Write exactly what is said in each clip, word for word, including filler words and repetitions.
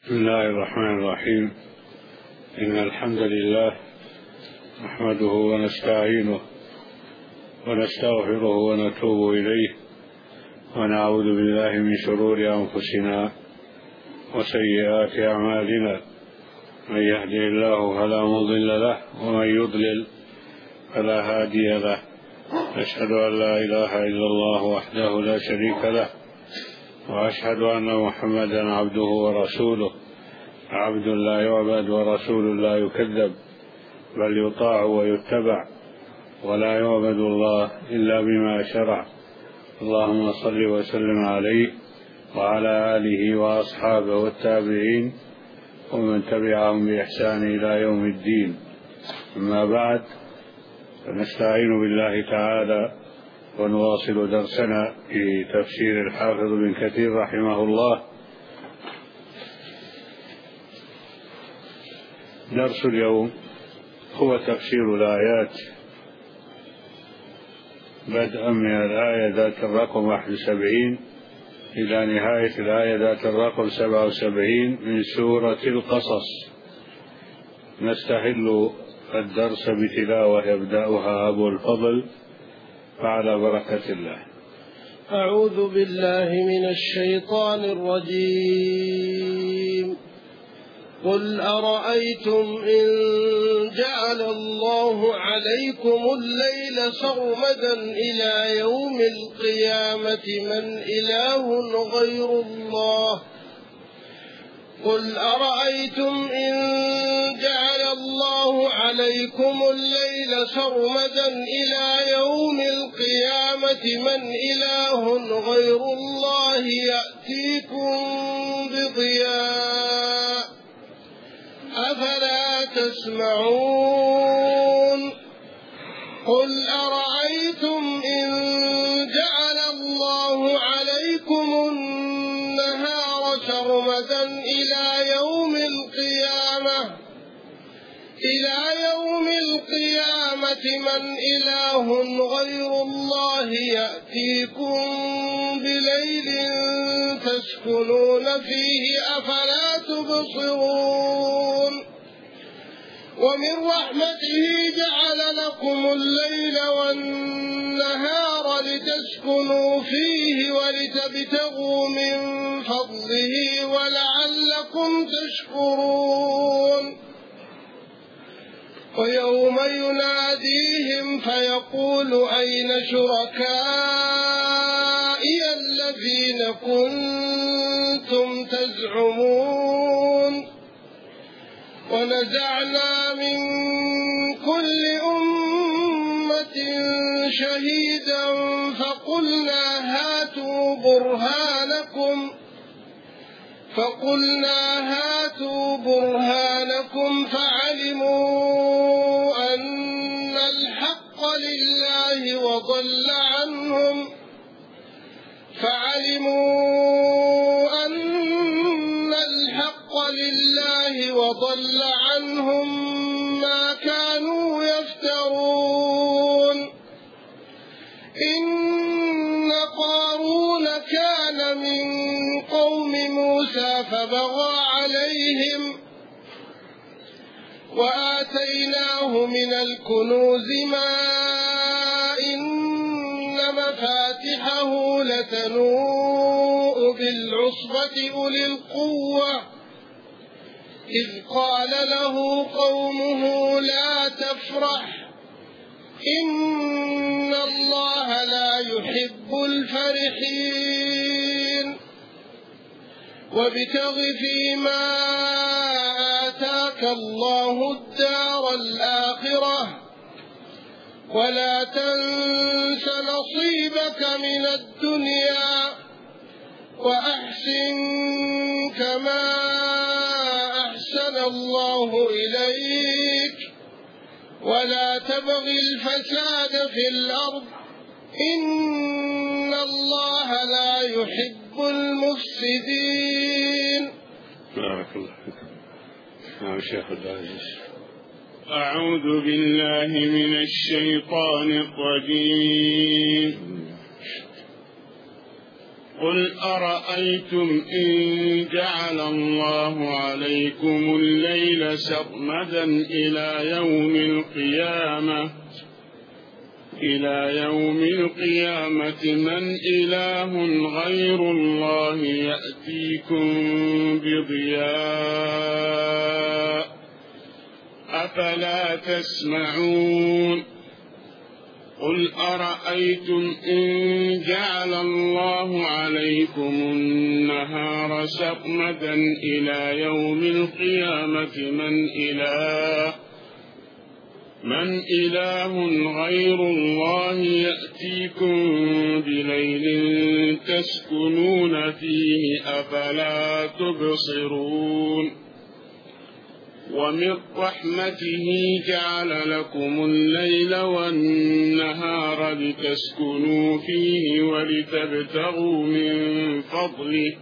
بسم الله الرحمن الرحيم. إن الحمد لله نحمده ونستعينه ونستغفره ونتوب إليه ونعوذ بالله من شرور أنفسنا وسيئات أعمالنا. من يهده الله فلا مضل له ومن يضلل فلا هادي له. أشهد أن لا إله إلا الله وحده لا شريك له، وأشهد أن محمدا عبده ورسوله، عبد لا يعبد ورسول لا يكذب، بل يطاع ويتبع، ولا يعبد الله إلا بما شرع. اللهم صل وسلم عليه وعلى آله وأصحابه والتابعين ومن تبعهم بإحسان إلى يوم الدين. أما بعد، فنستعين بالله تعالى ونواصل درسنا في تفسير الحافظ بن كثير رحمه الله. درس اليوم هو تفسير الآيات بدءا من الآية ذات الرقم واحد وسبعين إلى نهاية الآية ذات الرقم سبعة وسبعين من سورة القصص. نستهل الدرس بتلاوة يبدأها أبو الفضل فعلى بركة الله. أعوذ بالله من الشيطان الرجيم. قل أرأيتم إن جعل الله عليكم الليل سرمدا إلى يوم القيامة من إله غير الله قل أرأيتم إن جعل الله عليكم الليل سرمدا إلى يوم القيامة من إله غير الله يأتيكم بضياء أفلا تسمعون. قل أرأيتم إن جعل الله عليكم النهار سرمدا إلى يوم القيامة إلى يوم القيامة من إله غير الله يأتيكم بليل تسكنون فيه أفلا تبصرون. ومن رحمته جعل لكم الليل والنهار لتسكنوا فيه ولتبتغوا من فضله ولعلكم تشكرون. ويوم يناديهم فيقول أين شركائي الذين كنتم تزعمون. ونزعنا من كل أمة شهيدا فقلنا هاتوا برهانكم فقلنا هاتوا برهانكم فعلموا أن الحق لله وضل عنهم فعلموا أن الحق لله وضل عنهم ما كانوا يفترون. إن قارون كان من قوم موسى فبغى عليهم وآتيناه من الكنوز ما إن مفاتحه لتنوء بالعصبة أولي القوة إذ قال له قومه لا تفرح إن الله لا يحب الفرحين. وابتغ فيما آتاك الله الدار الآخرة ولا تنس نصيبك من الدنيا وأحسن كما أحسن الله إليك ولا تبغ الفساد في الأرض إن الله لا يحب المفسدين. بارك الله فيكم. نعم شيخ العزيز. أعوذ بالله من الشيطان الرجيم. قل أرأيتم إن جعل الله عليكم الليل سرمدا إلى يوم القيامة إلى يوم القيامة من إله غير الله يأتيكم بضياء أفلا تسمعون قل أرأيتم إن جعل الله عليكم النهار سرمدا إلى يوم القيامة من إله من إله غير الله يأتيكم بليل تسكنون فيه أفلا تبصرون ومن رحمته جعل لكم الليل والنهار لتسكنوا فيه ولتبتغوا من فضله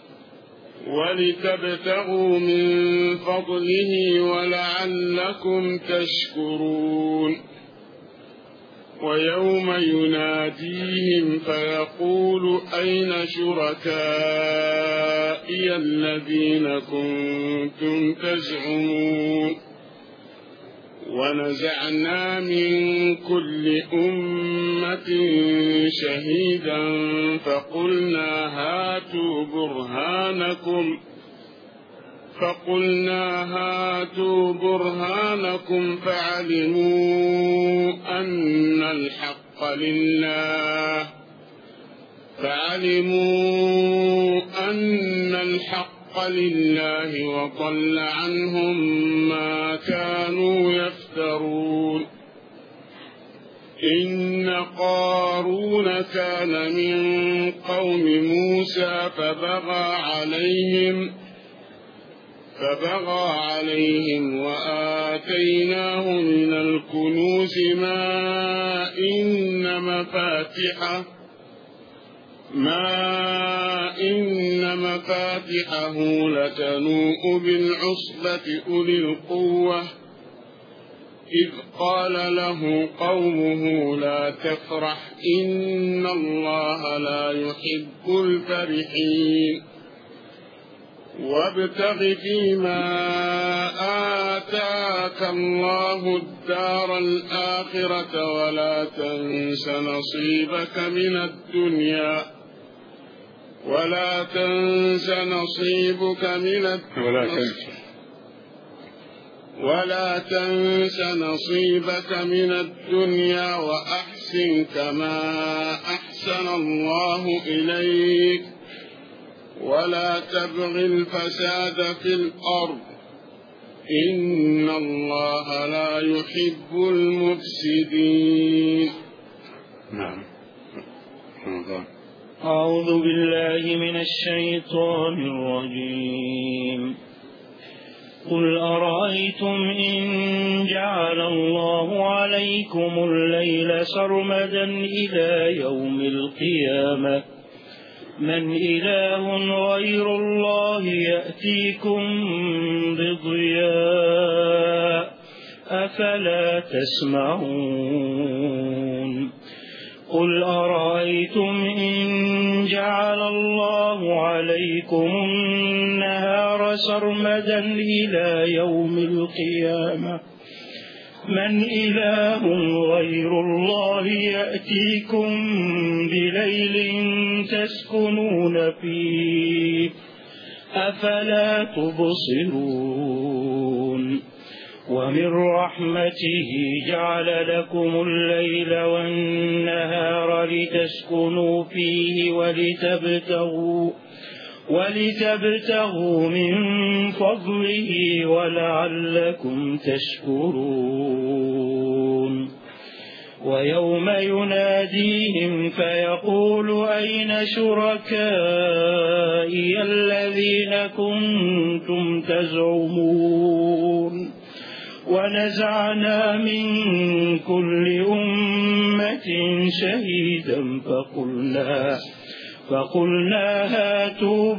ولتبتغوا من فضله ولعلكم تشكرون ويوم يناديهم فيقول أين شركائي الذين كنتم تزعمون ونزعنا من كل أمة شهيدا فقلنا هاتوا برهانكم فقلنا هاتوا برهانكم فعلموا أن الحق لله فعلموا أن الحق لله وضل عنهم ما كانوا يفترون إن قارون كان من قوم موسى فبغى عليهم فبغى عليهم وآتيناه من الكنوز ما إن مفاتحه ما إن مفاتحه لتنوء بالعصبة أولي القوة إذ قال له قومه لا تفرح إن الله لا يحب الفرحين وابتغ فيما آتاك الله الدار الآخرة ولا تنس نصيبك من الدنيا ولا تنس نصيبك من الدنيا ولا تنس نصيبك من الدنيا وأحسن كما أحسن الله إليك ولا تبغ الفساد في الأرض إن الله لا يحب المفسدين. نعم. أعوذ بالله من الشيطان الرجيم. قل أرأيتم إن جعل الله عليكم الليل سرمدا إلى يوم القيامة من إله غير الله يأتيكم بضياء أفلا تسمعون قل أرأيتم إن جعل الله عليكم النهار سرمدا إلى يوم القيامة من إله غير الله يأتيكم بليل تسكنون فيه أفلا تبصرون ومن رحمته جعل لكم الليل والنهار لتسكنوا فيه ولتبتغوا ولتبتغوا من فضله ولعلكم تشكرون ويوم يناديهم فيقول أين شركائي الذين كنتم تزعمون ونزعنا من كل أمة شهيدا فقلنا فقلنا هاتوا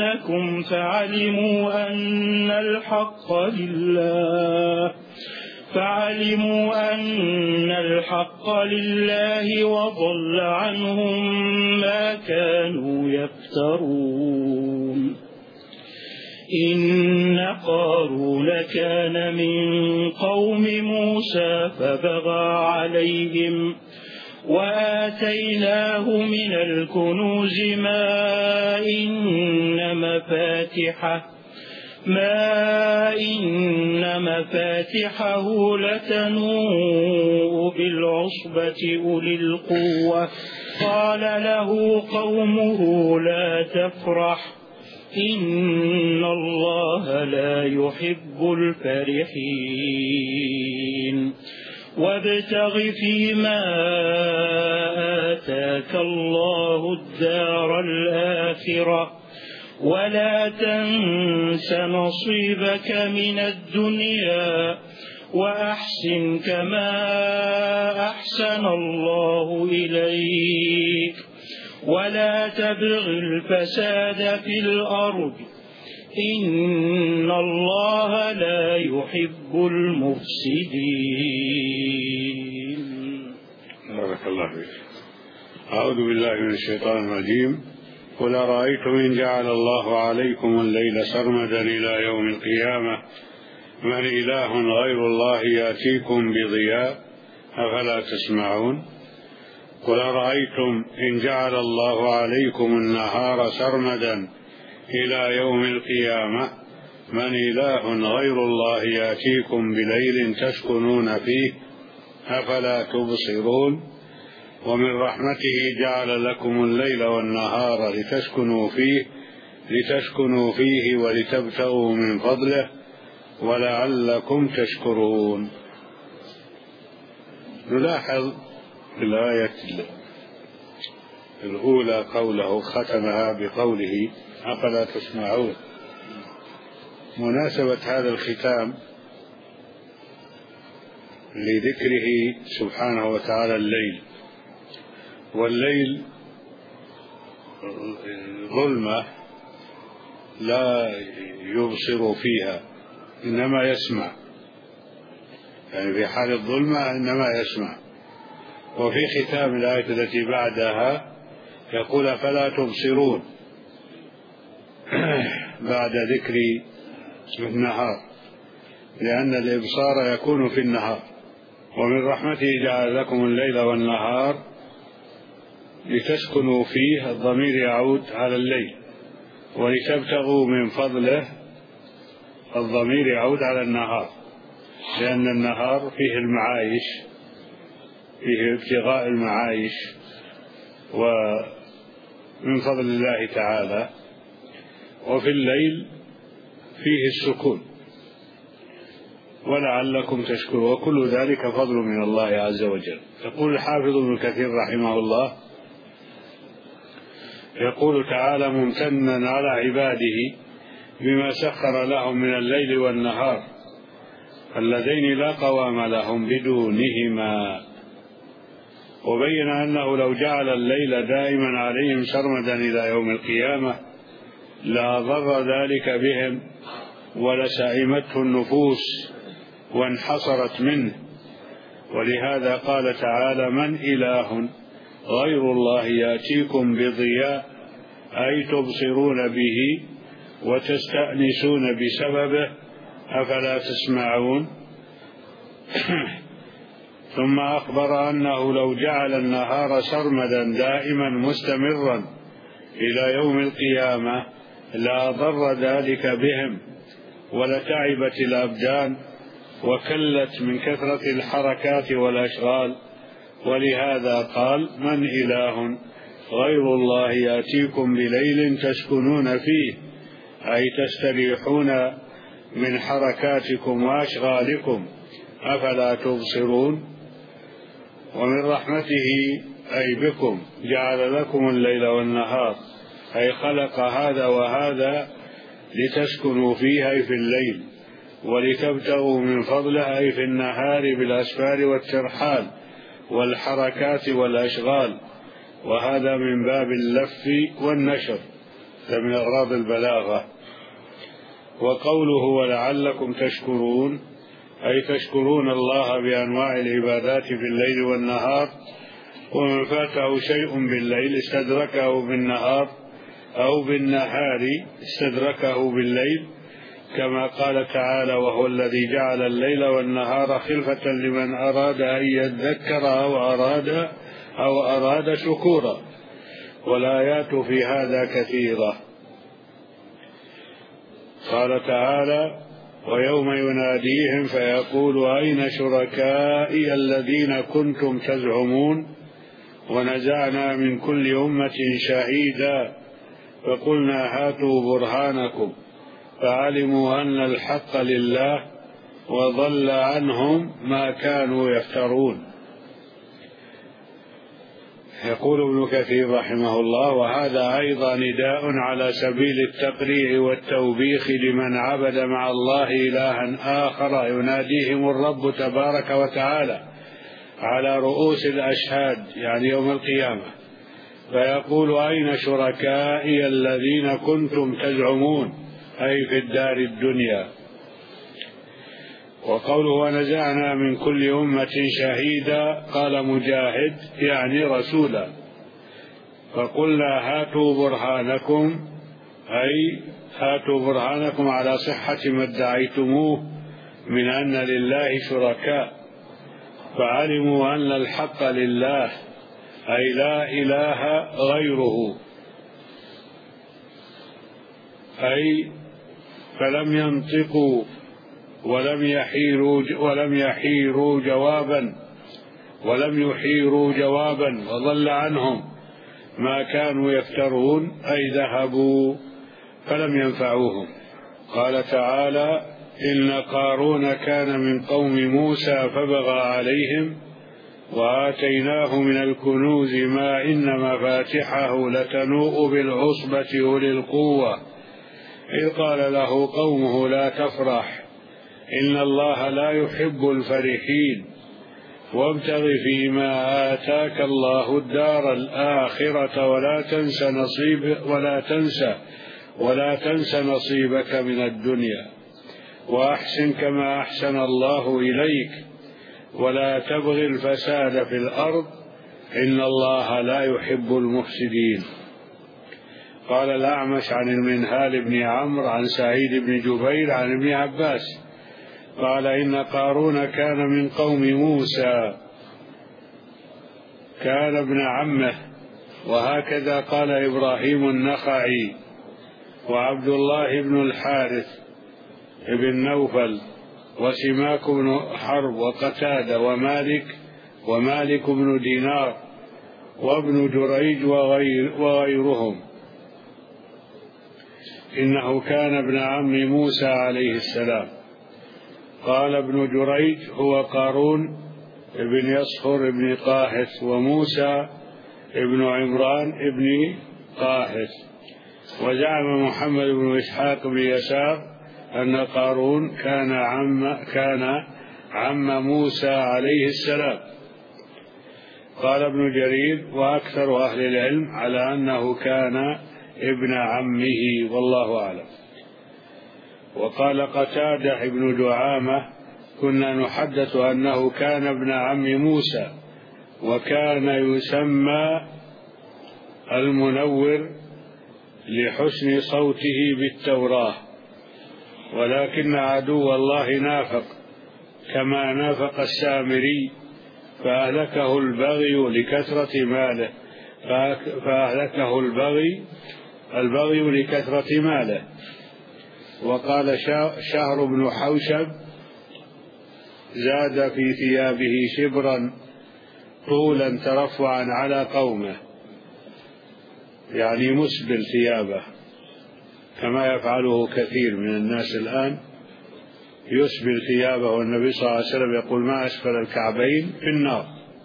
برهانكم فعلموا أن الحق لله فعلموا أن الحق لله وضل عنهم ما كانوا يفترون. إن قارون كان من قوم موسى فبغى عليهم وآتيناه من الكنوز ما إن مفاتحه ما إن مفاتحه لتنوء بالعصبة أولي القوة قال له قومه لا تفرح إن الله لا يحب الفرحين وابتغ فيما آتاك الله الدار الآخرة ولا تنس نصيبك من الدنيا وأحسن كما أحسن الله إليك ولا تبغ الفساد في الأرض إن الله لا يحب المفسدين. بارك الله فيك. أعوذ بالله من الشيطان الرجيم. قل أرأيتم إن جعل الله عليكم الليل سرمدا إلى يوم القيامة من إله غير الله يأتيكم بضياء أفلا تسمعون. قل أرأيتم إن جعل الله عليكم النهار سرمدا إلى يوم القيامة من إله غير الله يأتيكم بليل تسكنون فيه أفلا تبصرون. ومن رحمته جعل لكم الليل والنهار لتسكنوا فيه لتسكنوا فيه ولتبتغوا من فضله ولعلكم تشكرون. نلاحظ في الآية الأولى قوله ختمها بقوله أفلا تسمعون. مناسبة هذا الختام لذكره سبحانه وتعالى الليل، والليل ظلمة لا يبصر فيها إنما يسمع، يعني في حال الظلمة إنما يسمع. وفي ختام الآية التي بعدها يقول فلا تبصرون بعد ذكر النهار، لأن الإبصار يكون في النهار. ومن رحمته جعل لكم الليل والنهار لتسكنوا فيه، الضمير يعود على الليل، ولتبتغوا من فضله، الضمير يعود على النهار، لأن النهار فيه المعايش، فيه ابتغاء المعايش ومن فضل الله تعالى، وفي الليل فيه السكون ولعلكم تشكرون، وكل ذلك فضل من الله عز وجل. يقول الحافظ ابن كثير رحمه الله يقول تعالى ممتنا على عباده بما سخر لهم من الليل والنهار اللذين لا قوام لهم بدونهما، وبين أنه لو جعل الليل دائما عليهم سرمدا إلى يوم القيامة لا ضر ذلك بهم ولسائمته النفوس وانحصرت منه. ولهذا قال تعالى من إله غير الله يأتيكم بضياء، أي تبصرون به وتستأنسون بسببه أفلا تسمعون. ثم أخبر أنه لو جعل النهار سرمدا دائما مستمرا إلى يوم القيامة لا ضر ذلك بهم ولتعبت الأبدان وكلت من كثرة الحركات والأشغال. ولهذا قال من إله غير الله يأتيكم بليل تسكنون فيه، أي تستريحون من حركاتكم وأشغالكم أفلا تبصرون. ومن رحمته أي بكم جعل لكم الليل والنهار، أي خلق هذا وهذا لتسكنوا فيه أي في الليل، ولتبتغوا من فضله أي في النهار بالأسفار والترحال والحركات والأشغال، وهذا من باب اللف والنشر من أغراض البلاغة. وقوله ولعلكم تشكرون أي تشكرون الله بأنواع العبادات في الليل والنهار، ومن فاته شيء بالليل استدركه بالنهار أو بالنهار استدركه بالليل، كما قال تعالى: وهو الذي جعل الليل والنهار خلفة لمن أراد أن يذكر أو أراد أو أراد شكورا. والآيات في هذا كثيرة. قال تعالى: ويوم يناديهم فيقول أين شركائي الذين كنتم تزعمون ونزعنا من كل أمة شهيدا فقلنا هاتوا برهانكم فعلموا أن الحق لله وضل عنهم ما كانوا يفترون. يقول ابن كثير رحمه الله: وهذا أيضا نداء على سبيل التقريع والتوبيخ لمن عبد مع الله إلها آخر، يناديهم الرب تبارك وتعالى على رؤوس الأشهاد، يعني يوم القيامة، فيقول: أين شركائي الذين كنتم تزعمون، أي في الدار الدنيا. وقوله ونزعنا من كل أمة شهيدا، قال مجاهد يعني رسولا، فقلنا هاتوا برهانكم، أي هاتوا برهانكم على صحة ما ادعيتموه من أن لله شركاء، فعلموا أن الحق لله، أي لا إله غيره، أي فلم ينطقوا ولم يحيروا ولم يحيروا جوابا ولم يحيروا جوابا وضل عنهم ما كانوا يفترون، أي ذهبوا فلم ينفعوهم. قال تعالى: إن قارون كان من قوم موسى فبغى عليهم وآتيناه من الكنوز ما إن مفاتحه لتنوء بالعصبة أولي القوة إذ قال له قومه لا تفرح إن الله لا يحب الفرحين وابتغ فيما آتاك الله الدار الآخرة ولا تنس نصيب ولا تنسى ولا تنس نصيبك من الدنيا وأحسن كما أحسن الله إليك ولا تبغ الفساد في الأرض إن الله لا يحب المفسدين. قال الأعمش عن المنهال بن عمرو عن سعيد بن جبير عن ابن عباس قال: إن قارون كان من قوم موسى، كان ابن عمه، وهكذا قال إبراهيم النخعي وعبد الله بن الحارث بن نوفل وسماك بن حرب وقتادة ومالك ومالك بن دينار وابن جريج وغير وغيرهم إنه كان ابن عم موسى عليه السلام. قال ابن جريج: هو قارون ابن يصخر ابن قاحث وموسى ابن عمران ابن قاحث. وزعم محمد بن إسحاق بن يسار أن قارون كان عم كان عم موسى عليه السلام. قال ابن جرير: وأكثر أهل العلم على أنه كان ابن عمه، والله أعلم. وقال قتادة ابن دعامة: كنا نحدث أنه كان ابن عم موسى وكان يسمى المنور لحسن صوته بالتوراة، ولكن عدو الله نافق كما نافق السامري فأهلكه البغي لكثرة ماله فأهلكه البغي البغي لكثرة ماله. وقال شهر بن حوشب: زاد في ثيابه شبرا طولا ترفعا على قومه، يعني مسبل ثيابه كما يفعله كثير من الناس الآن، يسبل ثيابه، والنبي صلى الله عليه وسلم يقول: ما أسفل الكعبين في النار.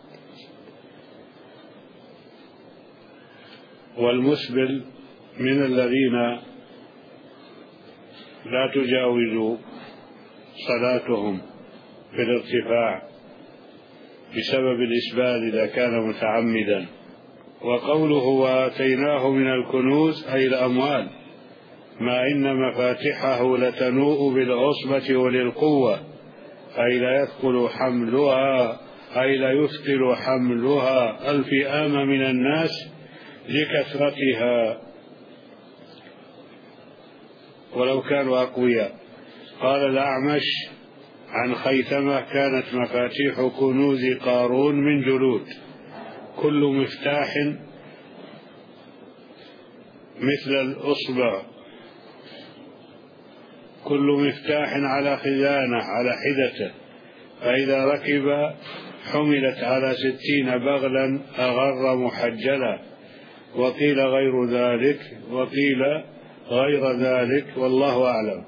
والمسبل من الذين لا تجاوز صلاتهم في الارتفاع بسبب الإسبال إذا كان متعمدا. وقوله وآتيناه من الكنوز أي الأموال ما إن مفاتحه لتنوء بالعصبة وللقوة، أي لا يثقل حملها أي لا يثقل حملها الفئام من الناس لكثرتها ولو كانوا أقوياء. قال الأعمش عن خيثمة كانت مفاتيح كنوز قارون من جلود، كل مفتاح مثل الأصبع، كل مفتاح على خزانة على حدته، فإذا ركب حملت على ستين بغلا أغر محجلا، وقيل غير ذلك وقيل غير ذلك والله أعلم.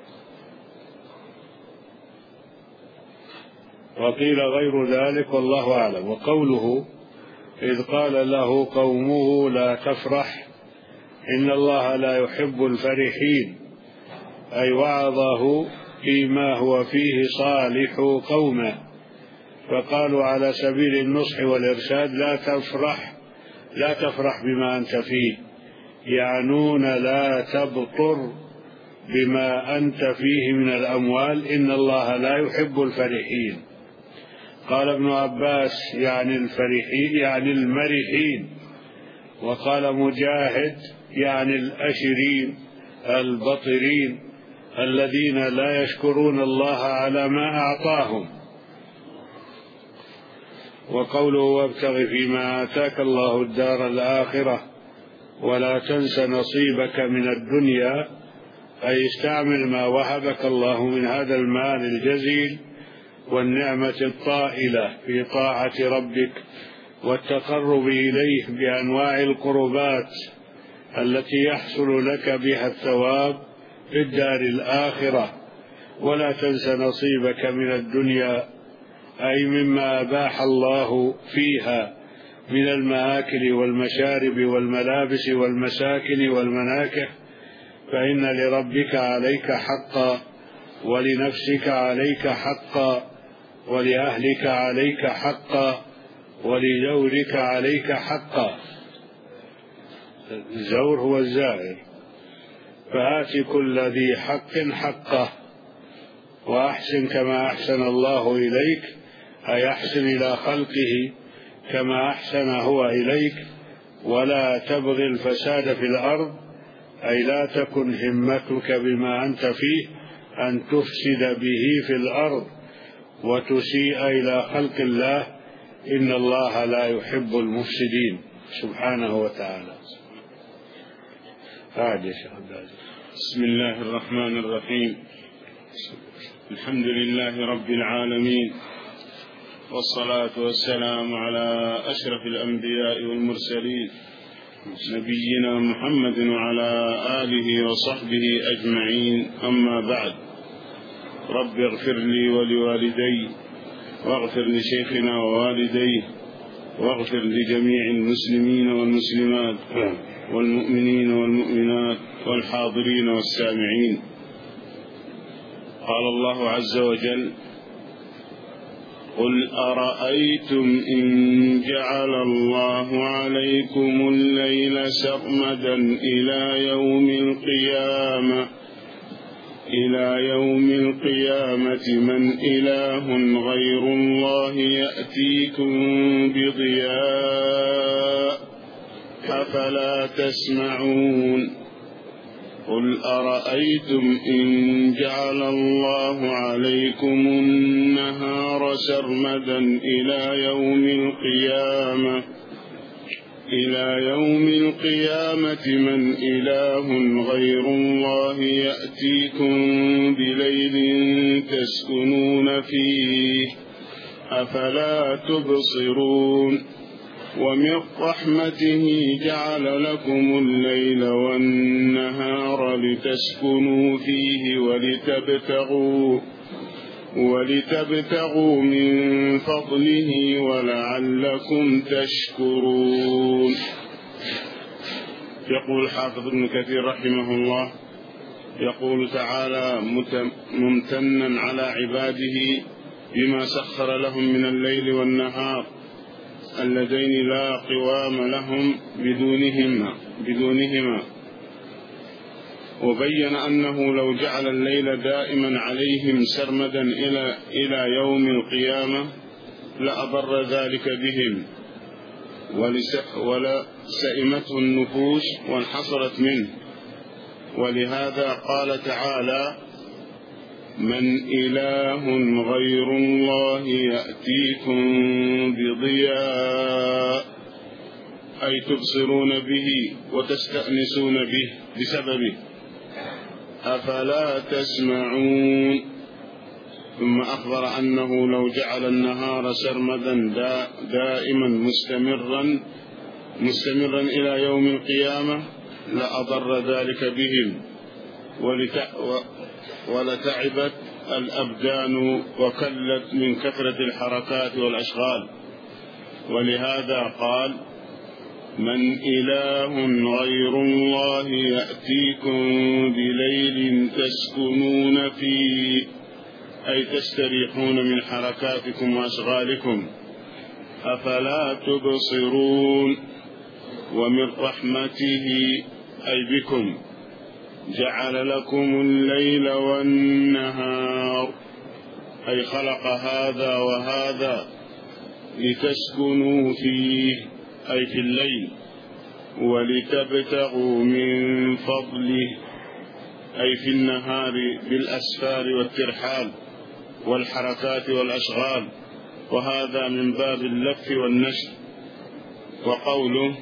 وقيل غير ذلك والله أعلم. وقوله إذ قال له قومه لا تفرح إن الله لا يحب الفرحين، أي وعظه فيما هو فيه صالح قومه، فقالوا على سبيل النصح والإرشاد لا تفرح لا تفرح بما أنت فيه، يعنون لا تبطر بما أنت فيه من الأموال، إن الله لا يحب الفرحين. قال ابن عباس يعني الفرحين يعني المرحين، وقال مجاهد يعني الأشرين البطرين الذين لا يشكرون الله على ما أعطاهم. وقوله وابتغ فيما آتاك الله الدار الآخرة ولا تنس نصيبك من الدنيا، أي استعمل ما وهبك الله من هذا المال الجزيل والنعمة الطائلة في طاعة ربك والتقرب إليه بأنواع القربات التي يحصل لك بها الثواب في الدار الآخرة. ولا تنس نصيبك من الدنيا أي مما أباح الله فيها من المآكل والمشارب والملابس والمساكن والمناكح، فإن لربك عليك حقا ولنفسك عليك حقا ولأهلك عليك حقا ولزورك عليك حقا. الزور هو الزائر، فآت كل ذي حق حقه وأحسن كما أحسن الله إليك، أي أحسن إلى خلقه كما أحسن هو إليك، ولا تبغي الفساد في الأرض، أي لا تكن همتك بما أنت فيه أن تفسد به في الأرض وتسيء إلى خلق الله، إن الله لا يحب المفسدين سبحانه وتعالى. بسم الله الرحمن الرحيم. الحمد لله رب العالمين، والصلاة والسلام على أشرف الأنبياء والمرسلين نبينا محمد وعلى آله وصحبه أجمعين، أما بعد. رب اغفر لي ولوالدي واغفر لشيخنا ووالديه واغفر لجميع المسلمين والمسلمات والمؤمنين والمؤمنات والحاضرين والسامعين. قال الله عز وجل: قل أرأيتم إن جعل الله عليكم الليل سرمدا إلى يوم القيامة إلى يوم القيامة من إله غير الله يأتيكم بضياء أفلا تسمعون. قل أرأيتم إن جعل الله عليكم النهار سرمدا إلى يوم القيامة إلى يوم القيامة من إله غير الله يأتيكم بليل تسكنون فيه أفلا تبصرون. ومن رحمته جعل لكم الليل والنهار لتسكنوا فيه ولتبتغوا ولتبتغوا من فضله ولعلكم تشكرون. يقول حافظ ابن كثير رحمه الله، يقول تعالى ممتنا على عباده بما سخر لهم من الليل والنهار اللذين لا قوام لهم بدونهما بدونهما وبين أنه لو جعل الليل دائما عليهم سرمدا إلى إلى يوم القيامة لأضر ذلك بهم ولسئمته النفوس وانحصرت منه. ولهذا قال تعالى: من إله غير الله يأتيكم بضياء، أي تبصرون به وتستأنسون به بسببه، أفلا تسمعون. ثم أخبر أنه لو جعل النهار سرمدا دائما مستمرا مستمرا إلى يوم القيامة لأضر ذلك بهم ولتعبت الأبدان وكلت من كثرة الحركات والأشغال. ولهذا قال: من إله غير الله يأتيكم بليل تسكنون فيه، أي تستريحون من حركاتكم وأشغالكم، أفلا تبصرون. ومن رحمته أي بكم جعل لكم الليل والنهار، أي خلق هذا وهذا لتسكنوا فيه، أي في الليل، ولتبتغوا من فضله، أي في النهار بالأسفار والترحال والحركات والأشغال، وهذا من باب اللف والنشر. وقوله: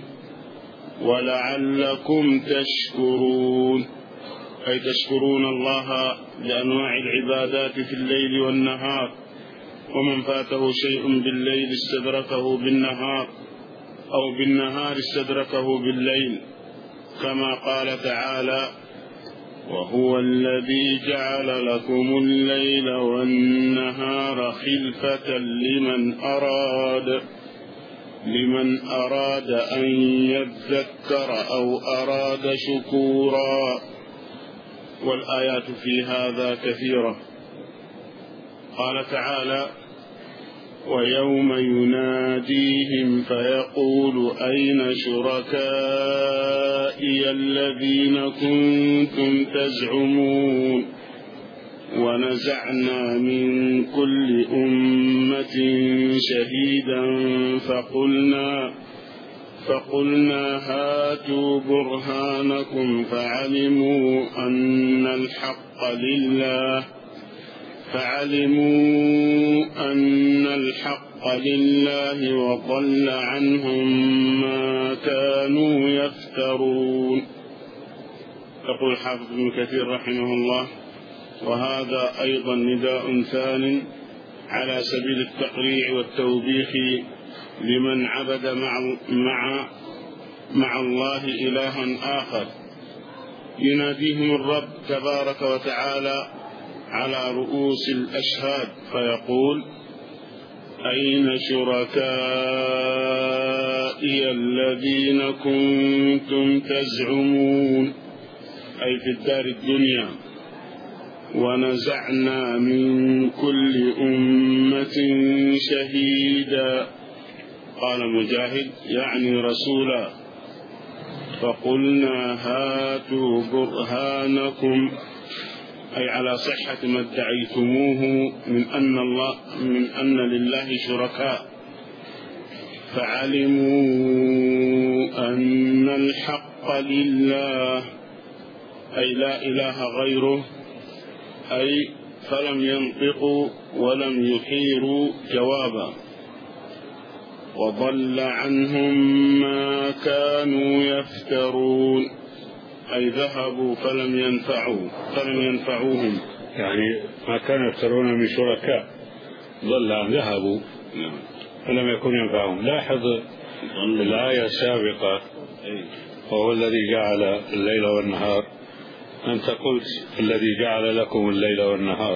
ولعلكم تشكرون، أي تشكرون الله لأنواع العبادات في الليل والنهار، ومن فاته شيء بالليل استدركه بالنهار، أو بالنهار استدركه بالليل، كما قال تعالى: وهو الذي جعل لكم الليل والنهار خلفة لمن أراد لمن أراد أن يذكر أو أراد شكورا. والآيات في هذا كثيرة. قال تعالى: ويوم يناديهم فيقول أين شركائي الذين كنتم تزعمون، ونزعنا من كل أمة شهيدا فقلنا فقلنا هاتوا برهانكم فعلموا أن الحق لله فعلموا أن الحق لله وضل عنهم ما كانوا يفترون. يقول الحافظ ابن كثير رحمه الله: وهذا أيضا نداء ثان على سبيل التقريع والتوبيخ لمن عبد مع, مع, مع الله إلها آخر. يناديهم الرب تبارك وتعالى على رؤوس الأشهاد فيقول: أين شركائي الذين كنتم تزعمون، أي في الدار الدنيا. ونزعنا من كل أمة شهيدا، قال مجاهد يعني رسولا، فقلنا هاتوا برهانكم، أي على صحة ما ادعيتموه من أن الله من أن لله شركاء، فعلموا أن الحق لله، أي لا إله غيره، أي فلم ينطقوا ولم يحيروا جوابا. وضل عنهم ما كانوا يفترون، أي ذهبوا فلم ينفعوا فلم ينفعوهم، يعني ما كانوا يفترون من شركاء ضل عن ذهبوا فلم يكن ينفعهم. لاحظ الآية السابقة: وهو الذي جعل الليل والنهار، أنت قلت الذي جعل لكم الليل والنهار،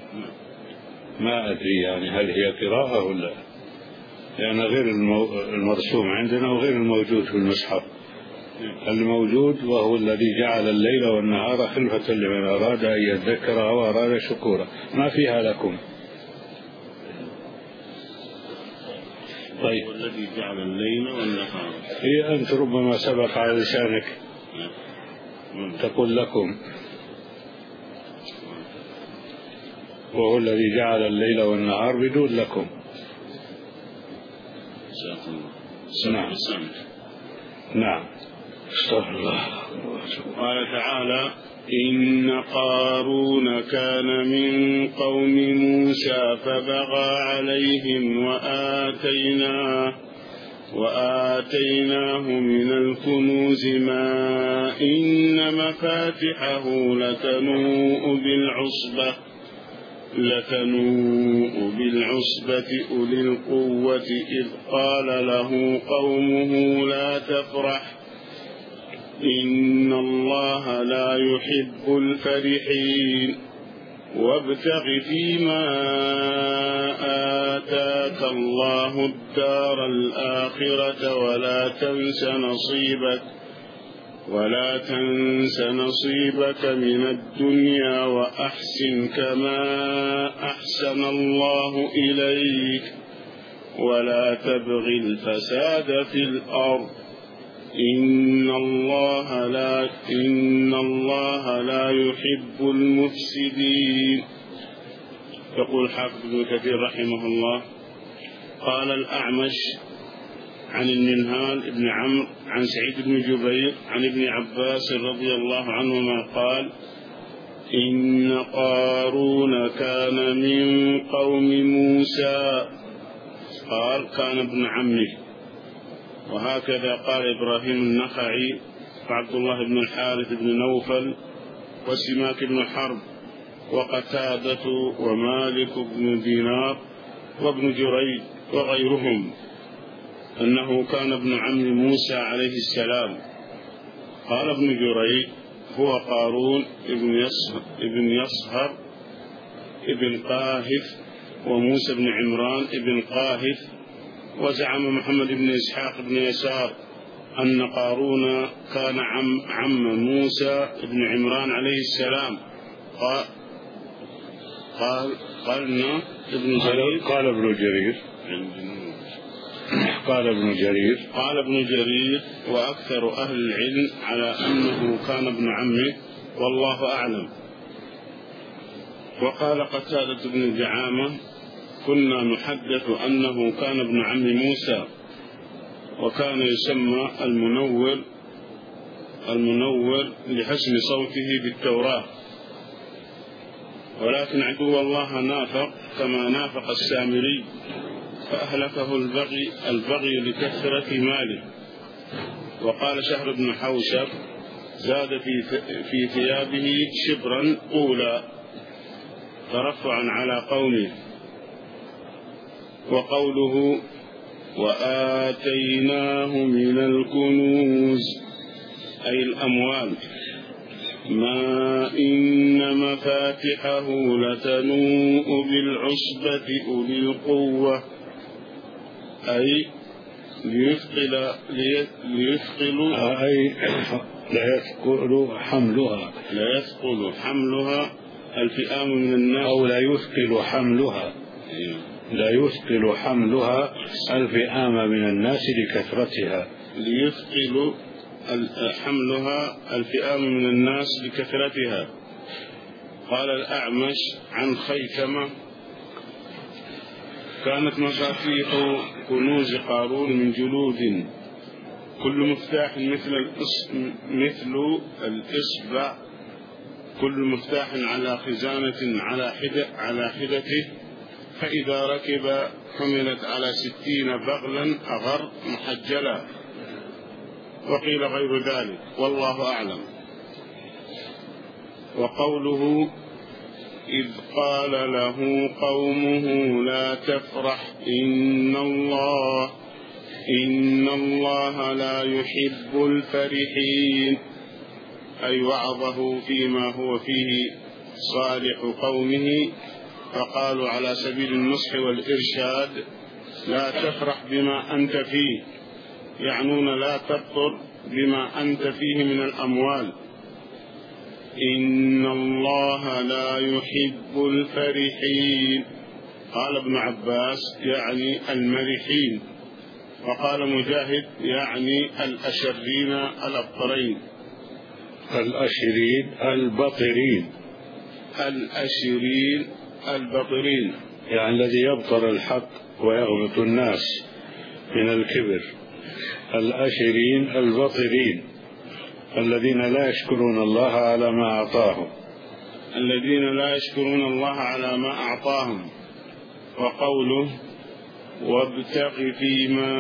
ما أدري يعني هل هي قراءة ولا، لأن غير المرسوم عندنا وغير الموجود في المصحف. الموجود: وهو الذي جعل الليل والنهار خلفة لمن أراد أن يذكر أو أراد شكورا، ما فيها لكم. طيب، والذي جعل الليل والنهار، هي أنت ربما سبق على لسانك تقول لكم، وهو الذي جعل الليل والنهار بدون لكم. نعم نعم. استغفر الله. قال تعالى: إن قارون كان من قوم موسى فبغى عليهم وآتيناه وآتيناه من الكنوز ما إن مفاتحه لتنوء بالعصبة لتنوء بالعصبة أولي القوة إذ قال له قومه لا تفرح إن الله لا يحب الفرحين وابتغ فيما آتاك الله الدار الآخرة ولا تنس نصيبك ولا تنس نصيبك من الدنيا وأحسن كما أحسن الله إليك ولا تبغ الفساد في الأرض إن الله لا إن الله لا يحب المفسدين. يقول حافظ ابن كثير رحمه الله: قال الأعمش عن المنهال بن عمرو عن سعيد بن جبير عن ابن عباس رضي الله عنهما قال: إن قارون كان من قوم موسى. قال: كان ابن عمه. وهكذا قال إبراهيم النخعي وعبد الله بن الحارث بن نوفل وسماك بن حرب وقتادة ومالك بن دينار وابن جريج وغيرهم أنه كان ابن عم موسى عليه السلام. قال ابن جريج: هو قارون ابن يصهر ابن قاهث وموسى بن عمران ابن قاهث. وزعم محمد بن إسحاق بن يسار أن قارون كان عم, عم موسى بن عمران عليه السلام. قال قال قالنا ابن جرير قال ابن جرير قال ابن جرير قال ابن جرير وأكثر أهل العلم على أنه كان ابن عمه والله أعلم. وقال قتادة بن دعامة: كنا نحدث أنه كان ابن عم موسى وكان يسمى المنور المنور لحسن صوته بالتوراة، ولكن عدو الله نافق كما نافق السامري فأهلكه البغي, البغي لكثرة ماله. وقال شهر بن حوشب: زاد في, في ثيابه شبرا أولى ترفعا على قومه. وقوله: وآتيناه من الكنوز أي الأموال ما إن مفاتحه لتنوء بالعصبة أولي القوة أي ليثقل ليثقل أي لا يثقل حملها لا يثقل حملها الفئام من الناس أو لا يثقل حملها لا يثقل حملها الفئام من الناس لكثرتها ليثقل حملها الفئام من الناس لكثرتها. قال الأعمش عن خيثمة: كانت مفاتيح كنوز قارون من جلود كل مفتاح مثل مثل الإصبع كل مفتاح على خزانة على حدة على حدته، فإذا ركب حملت على ستين بغلا أغر محجلا. وقيل غير ذلك والله أعلم. وقوله: إذ قال له قومه لا تفرح إن الله إن الله لا يحب الفرحين، أي وعظه فيما هو فيه صالح قومه فقالوا على سبيل النصح والإرشاد: لا تفرح بما أنت فيه، يعنون لا تبطر بما أنت فيه من الأموال. إن الله لا يحب الفرحين. قال ابن عباس: يعني المرحين. وقال مجاهد: يعني الأشرين الأبطرين. الأشرين البطرين. الأشرين البطرين يعني الذي يبطر الحق ويغبط الناس من الكبر. الأشرين البطرين الذين لا يشكرون الله على ما أعطاهم. الذين لا يشكرون الله على ما أعطاهم. وقوله وابتغ فيما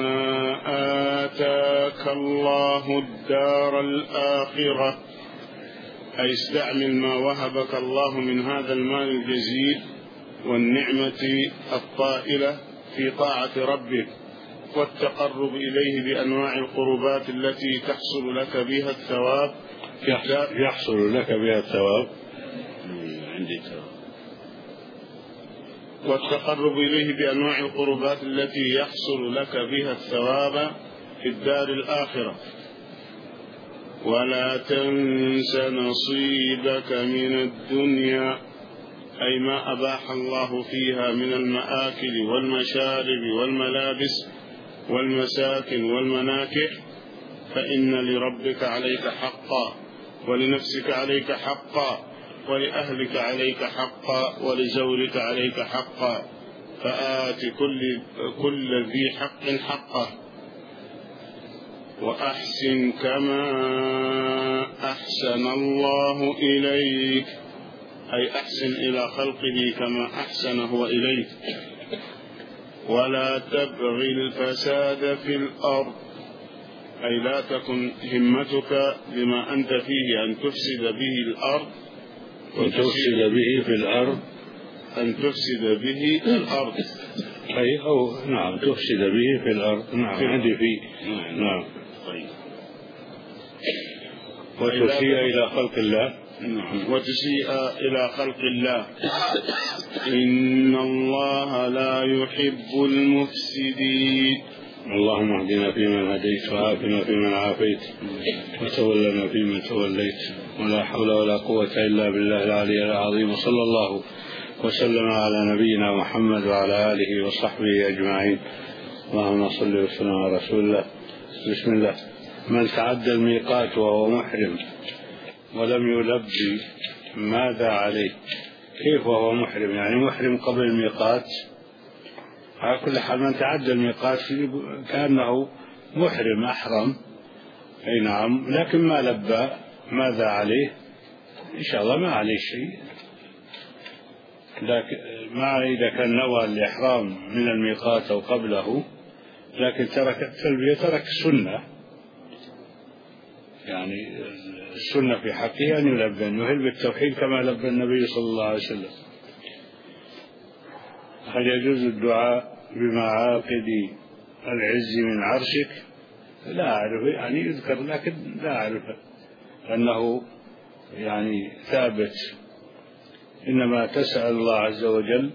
آتاك الله الدار الآخرة، أي استعمل ما وهبك الله من هذا المال الجزيل والنعمة الطائلة في طاعة ربك والتقرب إليه بأنواع القربات التي تحصل لك بها الثواب. يحصل لك بها الثواب عندي ثواب. والتقرب إليه بأنواع القربات التي يحصل لك بها الثواب في الدار الآخرة. ولا تنس نصيبك من الدنيا، أي ما أباح الله فيها من المآكل والمشارب والملابس والمساكن والمناكح، فإن لربك عليك حقا، ولنفسك عليك حقا، ولأهلك عليك حقا، ولزوجك عليك حقا، فآت كل, كل ذي حق حقه. وأحسن كما أحسن الله إليك، أي أحسن إلى خلقه كما أحسن هو إليك. ولا تبغي الفساد في الأرض، أي لا تكن همتك بما أنت فيه أن تفسد به الأرض، وتفسد به في الأرض، أن تفسد به الأرض، أي أو نعم تفسد به في الأرض. نعم عندي فيه. نعم. طيب. وتسيء إلى خلق الله. نعم. وتسيء إلى خلق الله. إن الله لا يحب المفسدين. اللهم اهدنا فيمن هديت، وعافنا فيمن عافيت، وتولنا فيمن توليت، ولا حول ولا قوة إلا بالله العلي العظيم. وصلى الله وسلم على نبينا محمد وعلى آله وصحبه أجمعين. اللهم صل وسلم على رسول الله. بسم الله. من تعدى الميقات وهو محرم ولم يلبي ماذا عليه؟ كيف وهو محرم؟ يعني محرم قبل الميقات. على كل حال من تعدى الميقات كأنه محرم أحرم، أي نعم، لكن ما لبى ماذا عليه؟ إن شاء الله ما عليه شيء، لكن ما إذا كان نوى الإحرام من الميقات أو قبله لكن ترك التلبية، ترك السنة. يعني السنة في حقه أن يلبى، أن يهل بالتوحيد كما لبى النبي صلى الله عليه وسلم. هل يجوز الدعاء بمعاقد العز من عرشك؟ لا أعرف، يعني يذكر لكن لا أعرف أنه يعني ثابت. إنما تسأل الله عز وجل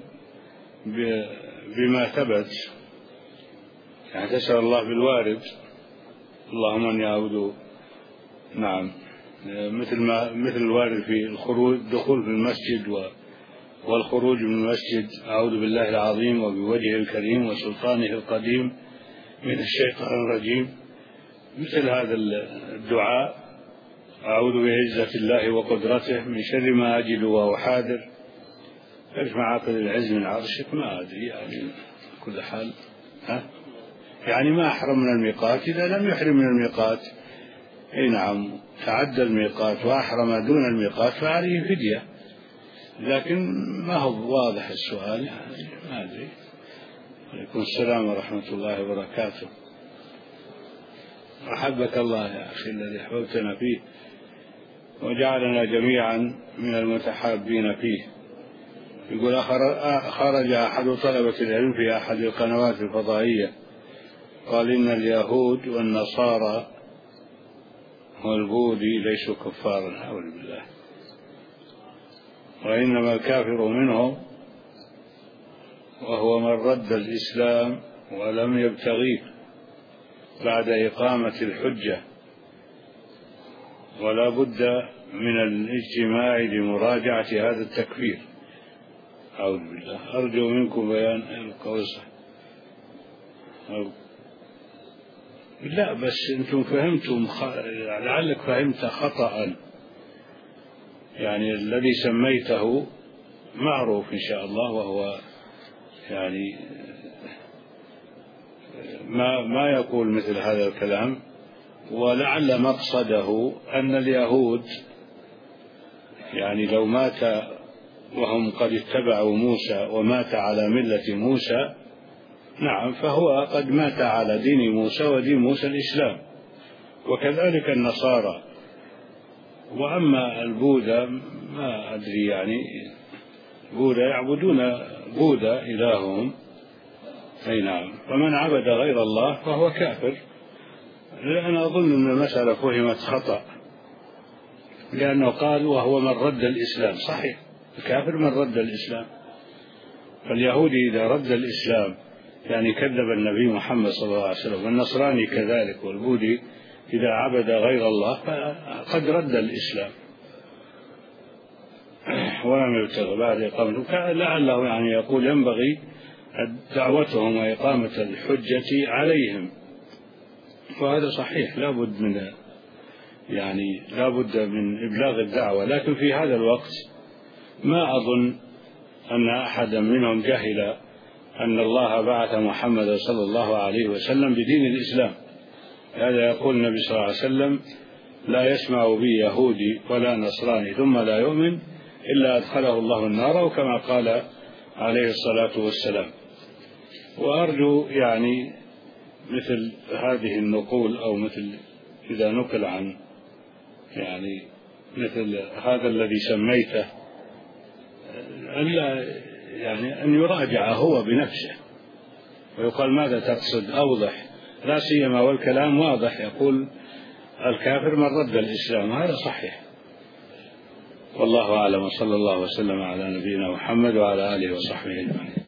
بما ثبت، يعني تسأل الله بالوارد. اللهم أني أعوذ، نعم، مثل ما مثل الوارد في الخروج، دخول في المسجد والخروج من المسجد، أعوذ بالله العظيم وبوجهه الكريم وسلطانه القديم من الشيطان الرجيم. مثل هذا الدعاء، أعوذ بعزة الله وقدرته من شر ما أجد وهو حاذر. ايش معاقد العز من عرشك؟ ما أدري، يعني كل حال ها؟ يعني ما أحرم من الميقات إذا لم يحرم من الميقات. أي نعم، تعدى الميقات وأحرم دون الميقات فعليه فدية، لكن ما هو واضح السؤال، يعني ما أدري. عليكم السلام ورحمة الله وبركاته. أحبك الله يا أخي الذي أحببتنا فيه وجعلنا جميعا من المتحابين فيه. يقول خرج أحد طلبة العلم في أحد القنوات الفضائية قال إن اليهود والنصارى والبوذي ليسوا كفارا، أعوذ بالله، وإنما الكافر منهم وهو من رد الإسلام ولم يبتغيه بعد إقامة الحجة، ولا بد من الاجتماع لمراجعة هذا التكفير. أعوذ بالله. أرجو منكم بيان القول. لا بس أنتم فهمتم خ... لعلك فهمت خطأ. يعني الذي سميته معروف إن شاء الله، وهو يعني ما ما يقول مثل هذا الكلام، ولعل مقصده أن اليهود يعني لو مات وهم قد اتبعوا موسى ومات على ملة موسى، نعم، فهو قد مات على دين موسى ودين موسى الإسلام، وكذلك النصارى. وأما البوذا ما أدري، يعني بوذا يعبدون بوذا إلههم، أي نعم، فمن عبد غير الله فهو كافر. أنا أظن أن المسألة فهمت خطأ، لأنه قال وهو من رد الإسلام. صحيح، الكافر من رد الإسلام، فاليهودي إذا رد الإسلام يعني كذب النبي محمد صلى الله عليه وسلم، والنصراني كذلك، والبوذي إذا عبد غير الله فقد رد الإسلام ولم يبتغ بعد إقامته. لعله يعني يقول ينبغي دعوتهم وإقامة الحجة عليهم، وهذا صحيح، لا بد من يعني لا بد من إبلاغ الدعوة. لكن في هذا الوقت ما أظن أن أحدا منهم جهل أن الله بعث محمد صلى الله عليه وسلم بدين الإسلام. هذا يقول النبي صلى الله عليه وسلم: لا يسمع بي يهودي ولا نصراني ثم لا يؤمن إلا أدخله الله النار، وكما قال عليه الصلاة والسلام. وأرجو يعني مثل هذه النقول، أو مثل إذا نقل عن يعني مثل هذا الذي سميته، ألا يعني أن يراجع هو بنفسه ويقال ماذا تقصد، أوضح، لا سيما والكلام واضح، يقول الكافر من رد الإسلام، هذا صحيح. والله أعلم، صلى الله وسلم على نبينا محمد وعلى آله وصحبه أجمعين.